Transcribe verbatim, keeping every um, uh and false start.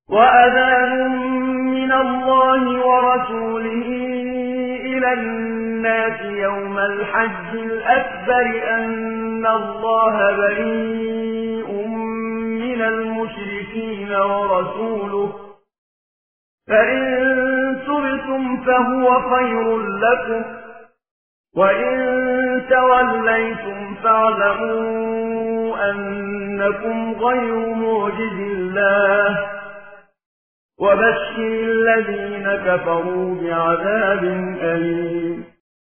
وأذان من الله ورسوله إلى الناس يوم الحج الأكبر أن الله بريء من المشركين ورسوله فإن تبتم فهو خير لكم وإن توليتم فاعلموا أنكم غير معجز الله وبشر الذين كفروا بعذاب أليم.